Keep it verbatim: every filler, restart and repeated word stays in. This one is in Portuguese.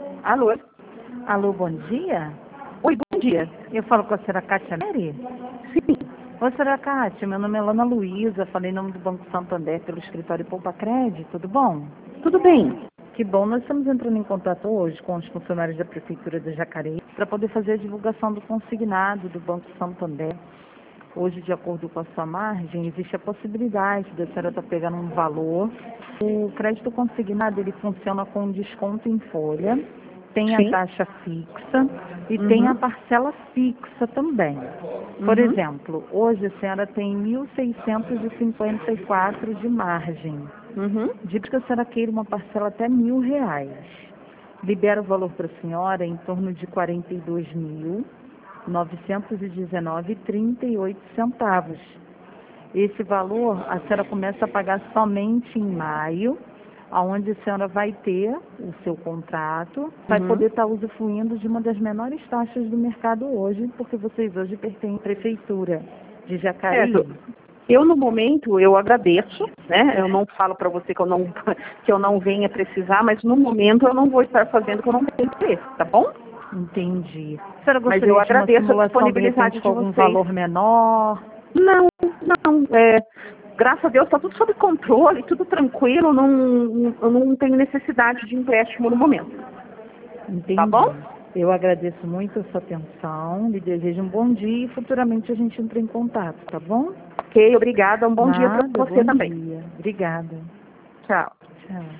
Alô? Alô, bom dia. Oi, bom dia. Eu falo com a senhora Kátia Neri? Sim. Oi, senhora Kátia, meu nome é Lana Luísa, falei em nome do Banco Santander pelo escritório Poupa Crédito, tudo bom? Tudo bem? Que bom, nós estamos entrando em contato hoje com os funcionários da Prefeitura de Jacareí para poder fazer a divulgação do consignado do Banco Santander. Hoje, de acordo com a sua margem, existe a possibilidade da senhora estar pegando um valor. O crédito consignado, ele funciona com desconto em folha, tem a Sim. taxa fixa e Uhum. tem a parcela fixa também. Por Uhum. exemplo, hoje a senhora tem mil seiscentos e cinquenta e quatro de margem. Uhum. Diz que a senhora queira uma parcela até mil reais. Libera o valor para a senhora em torno de quarenta e dois mil, novecentos e dezenove reais e trinta e oito centavos. Esse valor a senhora começa a pagar somente em maio, onde a senhora vai ter o seu contrato, vai Uhum. poder estar usufruindo de uma das menores taxas do mercado hoje, porque vocês hoje pertencem à Prefeitura de Jacareí. Certo. Eu, no momento, eu agradeço, né? Eu não falo para você que eu não, que eu não venha precisar, mas no momento eu não vou estar fazendo que eu não tenho interesse, tá bom? Entendi. A senhora Mas gostaria eu de uma agradeço a simulação, de disponibilidade repente, de com algum vocês. valor menor? Não, não. É, graças a Deus está tudo sob controle, tudo tranquilo, não, eu não tenho necessidade de empréstimo no momento. Entendi. Tá bom? Eu agradeço muito a sua atenção, lhe desejo um bom dia e futuramente a gente entra em contato, tá bom? Ok, obrigada. Um bom dia Nada, para você bom também. dia. Obrigada. Tchau. Tchau.